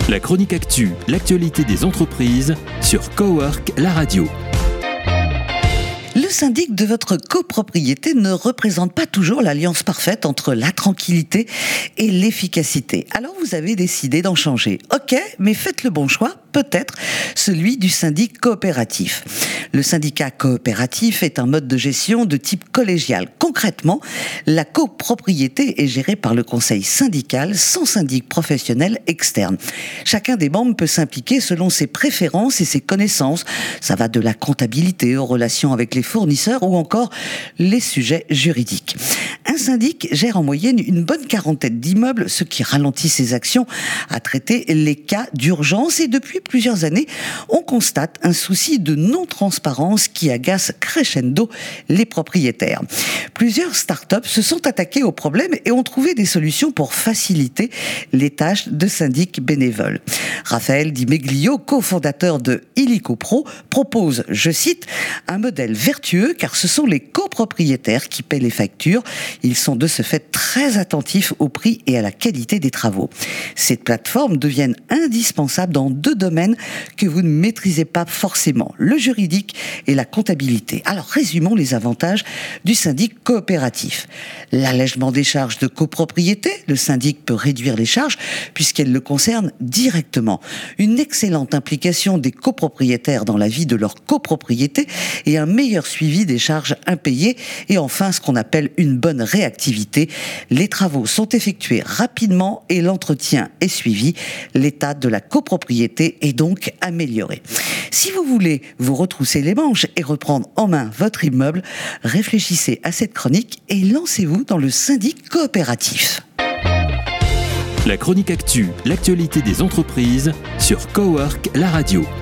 La chronique actu, l'actualité des entreprises sur Cowork, la radio. Le syndic de votre copropriété ne représente pas toujours l'alliance parfaite entre la tranquillité et l'efficacité. Alors vous avez décidé d'en changer. Ok, mais faites le bon choix, peut-être celui du syndic coopératif. Le syndicat coopératif est un mode de gestion de type collégial. Concrètement, la copropriété est gérée par le conseil syndical sans syndic professionnel externe. Chacun des membres peut s'impliquer selon ses préférences et ses connaissances. Ça va de la comptabilité aux relations avec les fournisseurs ou encore les sujets juridiques. Un syndic gère en moyenne une bonne quarantaine d'immeubles, ce qui ralentit ses actions à traiter les cas d'urgence. Et depuis plusieurs années, on constate un souci de non-transparence qui agace crescendo les propriétaires. Plusieurs startups se sont attaquées au problème et ont trouvé des solutions pour faciliter les tâches de syndic bénévoles. Raphaël Di Meglio, cofondateur de Illico Pro, propose, je cite, un modèle vertueux car ce sont les copropriétaires qui paient les factures. Ils sont de ce fait très attentifs au prix et à la qualité des travaux. Ces plateformes deviennent indispensables dans deux domaines que vous ne maîtrisez pas forcément, le juridique et la comptabilité. Alors résumons les avantages du syndic coopératif. L'allègement des charges de copropriété, le syndic peut réduire les charges puisqu'elles le concernent directement. Une excellente implication des copropriétaires dans la vie de leur copropriété et un meilleur suivi des charges impayées. Et enfin, ce qu'on appelle une bonne réactivité. Les travaux sont effectués rapidement et l'entretien est suivi. L'état de la copropriété est donc amélioré. Si vous voulez vous retrousser les manches et reprendre en main votre immeuble, réfléchissez à cette chronique et lancez-vous dans le syndic coopératif. La chronique actu, l'actualité des entreprises sur Cowork, la radio.